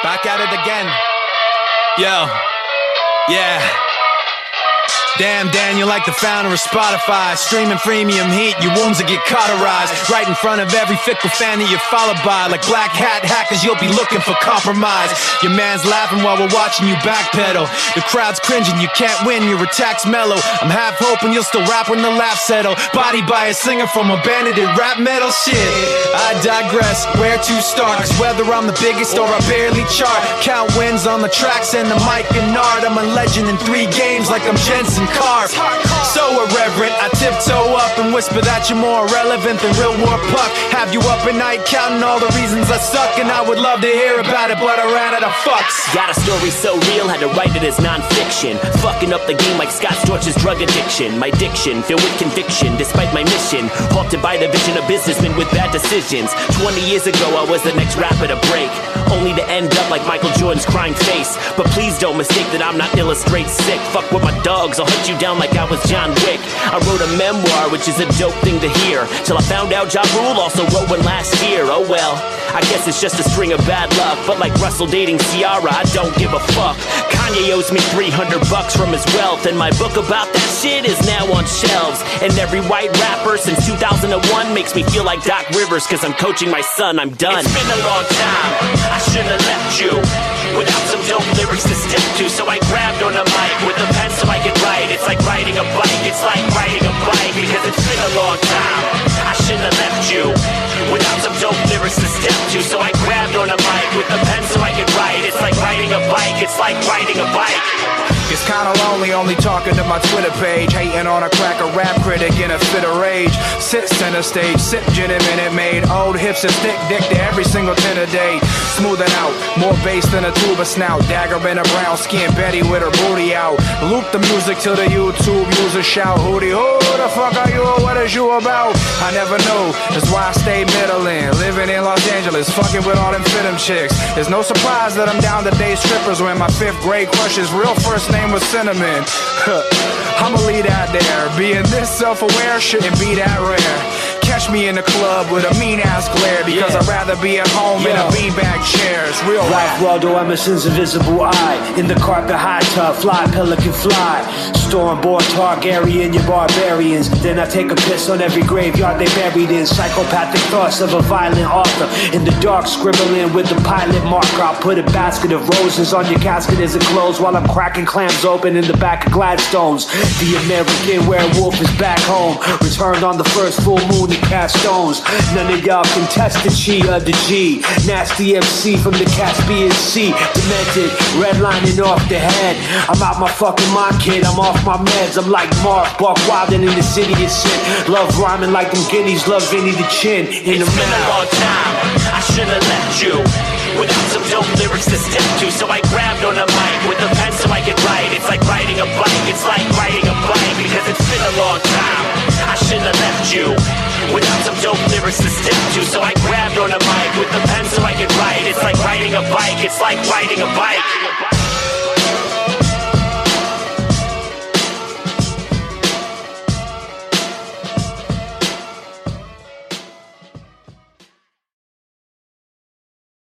Back at it again. Yo. Yeah. Damn, Dan, you're like the founder of Spotify. Streaming premium heat, your wounds will get cauterized right in front of every fickle fan that you're followed by. Like black hat hackers, you'll be looking for compromise. Your man's laughing while we're watching you backpedal. The crowd's cringing, you can't win, your attack's mellow. I'm half hoping you'll still rap when the laughs settle. Bodied by a singer from abandoned rap metal shit. I digress, where to start? Cause whether I'm the biggest or I barely chart, count wins on the tracks and the mic and art. I'm a legend in 3 games like I'm Jensen Carp. So irreverent, I tiptoe up and whisper that you're more relevant than Real War Puck. Have you up at night counting all the reasons I suck, and I would love to hear about it, but I ran out of fucks. Got a story so real, had to write it as non-fiction. Fucking up the game like Scott Storch's drug addiction. My diction, filled with conviction, despite my mission. Halted by the vision of businessmen with bad decisions. 20 years ago, I was the next rapper to break, only to end up like Michael Jordan's crying face. But please don't mistake that I'm not illustrate sick. Fuck with my dogs, I'll hunt you down like I was John Wick. I wrote a memoir, which is a dope thing to hear, till I found out Ja Rule also wrote one last year. Oh well, I guess it's just a string of bad luck. But like Russell dating Ciara, I don't give a fuck. Kanye owes me $300 from his wealth, and my book about that shit is now on shelves. And every white rapper since 2001 makes me feel like Doc Rivers, cause I'm coaching my son, I'm done. It's been a long time, I shouldn't have left you without some dope lyrics to step to. So I grabbed on a mic with a pen so I could write. It's like riding a bike, it's like riding a bike, because it's been a long time. I shouldn't have left you without some dope lyrics to step to. So I grabbed on a mic with a pen so I could write. It's like riding a bike, it's like riding a bike. It's kinda lonely only talking to my Twitter page, hating on a cracker rap critic in a fit of rage. Sit center stage, sip gin and Minute Maid. Old hips and thick dick to every single 10 a day. Smoothing out, more bass than a tuba snout. Dagger in a brown skin, Betty with her booty out. Loop the music till the YouTube users shout, Hootie, who the fuck are you or what is you about? I never know, that's why I stay middling. Living in Los Angeles, fucking with all them fit chicks. There's no surprise that I'm down to date strippers when my 5th grade crush's real first name was Cinnamon. I'ma leave that there. Being this self-aware shouldn't be that rare. Catch me in the club with a mean-ass glare, because I'd rather be at home in a beanbag chair. It's real Ralph Waldo Emerson's invisible eye. In the carpet high top, fly pelican fly. Stormborn Targaryen, you barbarians. Then I take a piss on every graveyard they buried in. Psychopathic thoughts of a violent author. In the dark, scribbling with the pilot marker. I'll put a basket of roses on your casket as it closes, while I'm cracking clams open in the back of Gladstones. The American werewolf is back home. Returned on the first full moon to cast stones. None of y'all contested she of the G. Nasty MC from the Caspian Sea. Demented, redlining off the head. I'm out my fucking mind, kid. I'm off my meds. I'm like Mark, Buck Wildin' in the city of sin. Love rhyming like them guineas. Love Vinny the Chin. In It's been a long time, I shouldn't have left you without some dope lyrics to step to. So I grabbed on a mic with a pen so I could write. It's like riding a bike, it's like riding a bike, because it's been a long time. I shouldn't have left you without some dope lyrics to step to. So I grabbed on a mic with a pen so I could write. It's like riding a bike, it's like riding a bike.